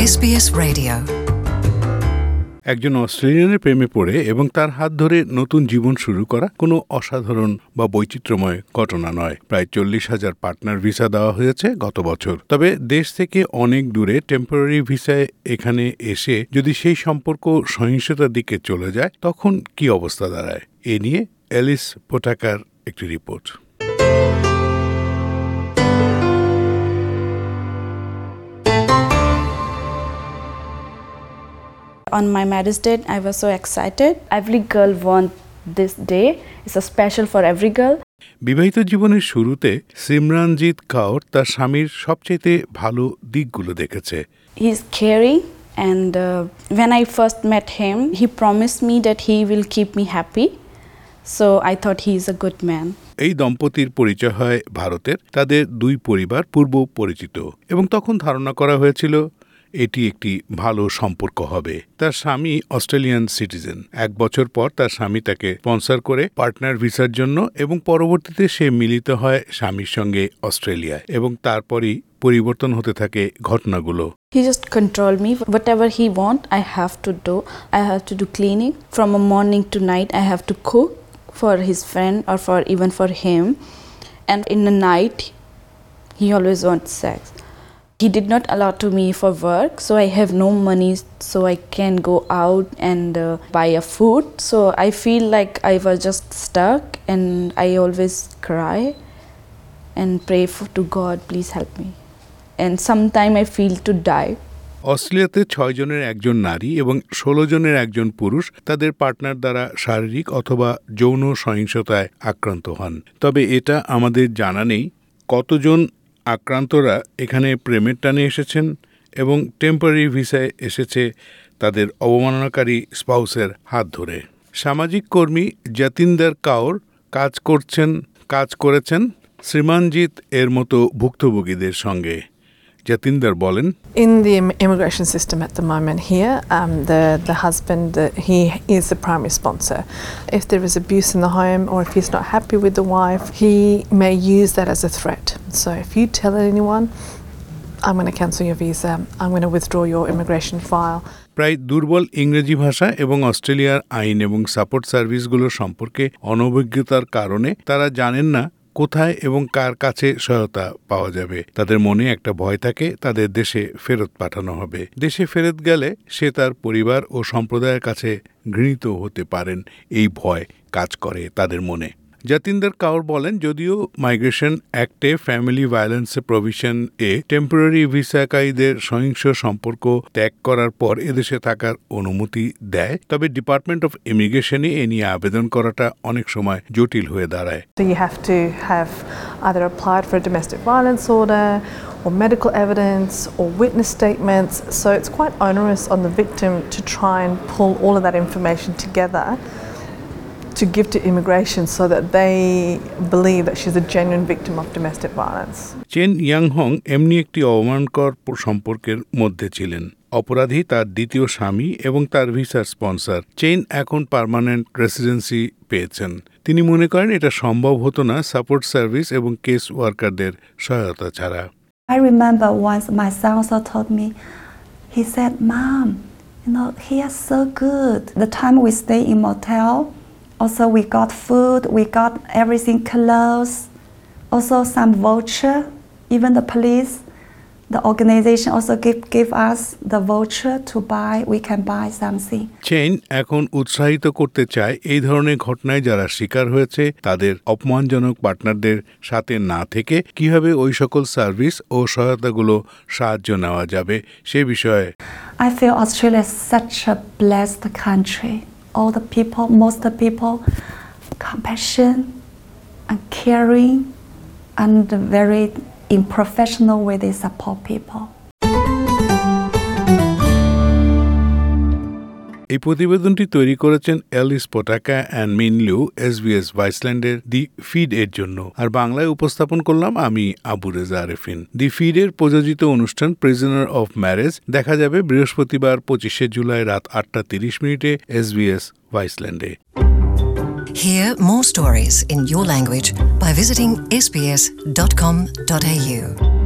SBS Radio. একজন অস্ট্রেলিয়ানের প্রেমে পড়ে এবং তার হাত ধরে নতুন জীবন শুরু করা কোনো অসাধারণ বা বৈচিত্র্যময় ঘটনা নয়। প্রায় 40,000 পার্টনার ভিসা দেওয়া হয়েছে গত বছর। তবে দেশ থেকে অনেক দূরে টেম্পোরারি ভিসায় এখানে এসে যদি সেই সম্পর্ক সহিংসতার দিকে চলে যায় তখন কি অবস্থা দাঁড়ায়, এ নিয়ে এলিস পোটাকার একটি report. On my marriage date, I was so excited. Every girl wants this day. It's a special for every girl. বিবাহিত জীবনের শুরুতে সিমরানজিৎ কাউর তার স্বামীর সবচেয়ে ভালো দিকগুলো দেখেছে। He's caring, and when I first met him, he promised me that he will keep me happy. So I thought he is a good man. এই দম্পতির পরিচয় হয় ভারতের। তাদের দুই পরিবার পূর্ব পরিচিত এবং তখন ধারণা করা হয়েছিল এটি একটি ভালো সম্পর্ক হবে। তার স্বামী অস্ট্রেলিয়ান সিটিজেন। 1 বছর পর তার স্বামী তাকে স্পন্সর করে পার্টনার ভিসার জন্য এবং পরবর্তীতে সে মিলিত হয় স্বামীর সঙ্গে অস্ট্রেলিয়ায় এবং তারপরই পরিবর্তন হতে থাকে ঘটনাগুলো। He just controlled me. Whatever he want, I have to do. I have to do cleaning from a morning to night. I have to cook for his friend or for even for him. And in the night, he always wants sex. He did not allow to me for work, so I have no money, so I can go out and buy a food. So I feel like I was just stuck, and I always cry and pray to God, please help me. And sometime I feel to die. অস্ট্রেলিয়াতে 6 জনের একজন নারী এবং 16 জনের একজন পুরুষ তাদের partner দ্বারা শারীরিক অথবা যৌন সহিংসতায় আক্রান্ত হন। তবে এটা আমাদের জানা নেই কতজন আক্রান্তরা এখানে প্রেমের টানে এসেছেন এবং টেম্পোরারি ভিসায় এসেছে তাদের অবমাননাকারী স্পাউসের হাত ধরে। সামাজিক কর্মী যতীন্দার কাউর কাজ করেছেন শ্রীমানজিৎ এর মতো ভুক্তভোগীদের সঙ্গে। যতীন্দার বলেন, In the immigration system at the moment here, the husband, he is the primary sponsor. If there is abuse in the home or if he's not happy with the wife, he may use that as a threat. So if you tell anyone, I'm going to cancel your visa, I'm going to withdraw your immigration file. প্রায় দুর্বল ইংরেজি ভাষা এবং অস্ট্রেলিয়ার আইন এবং support সার্ভিসগুলো সম্পর্কে অনভিজ্ঞতার কারণে তারা জানেন না কোথায় এবং কার কাছে সহায়তা পাওয়া যাবে। তাদের মনে একটা ভয় থাকে তাদের দেশে ফেরত পাঠানো হবে। দেশে ফেরত গেলে সে তার পরিবার ও সম্প্রদায়ের কাছে ঘৃণিত হতে পারেন, এই ভয় কাজ করে তাদের মনে। যতীন্দার কাউর বলেন, যদিও মাইগ্রেশন অ্যাক্টে ফ্যামিলি ভায়োলেন্স প্রভিশন এ টেম্পোরারি ভিসাকারীদের সহিংস সম্পর্ক ত্যাগ করার পর এদেশে থাকার অনুমতি দেয়, তবে ডিপার্টমেন্ট অফ ইমিগ্রেশনে এ নিয়ে আবেদন করাটা অনেক সময় জটিল হয়ে দাঁড়ায়। So you have to have either applied for a domestic violence order or medical evidence or witness statements, so it's quite onerous on the victim to try and pull all of that information together to give to immigration so that they believe that she's a genuine victim of domestic violence. Chen Yanghong এমনি একটি অবমানকর সম্পর্কের মধ্যে ছিলেন। অপরাধী তার দ্বিতীয় স্বামী এবং তার ভিসার স্পন্সর। চেন এখন পার্মানেন্ট রেসিডেন্সি পেয়েছেন। তিনি মনে করেন এটা সম্ভব হতো না সাপোর্ট সার্ভিস এবং কেস ওয়ার্কারদের সহায়তা ছাড়া। I remember once my son also told me, he said, Mom, he is so good. The time we stay in motel, also we got food, we got everything, clothes, also some voucher, even the police, the organization also give us the voucher to buy, we can buy something. Chen এখন উৎসাহিত করতে চায় এই ধরনের ঘটনায় যারা শিকার হয়েছে তাদের অপমানজনক পার্টনারদের সাথে না থেকে কিভাবে ওই সকল সার্ভিস ও সহায়তাগুলো সাহায্য নেওয়া যাবে সে বিষয়ে। I feel Australia is such a blessed country. All the people, most of the people, compassion and caring and very in professional way they support people. এই প্রতিবেদনটি তৈরি করেছেন Alice Pottaka and Min Liu SBS ভাইসল্যান্ডের the feed এর জন্য, আর বাংলায় উপস্থাপন করলাম আমি আবু রেজা আরেফিন। দি ফিড এর প্রযোজিত অনুষ্ঠান প্রিজনার অফ ম্যারেজ দেখা যাবে বৃহস্পতিবার 25শে জুলাই রাত 8:30 SBS ভাইসল্যান্ডে। Hear more stories in your language by visiting sbs.com.au.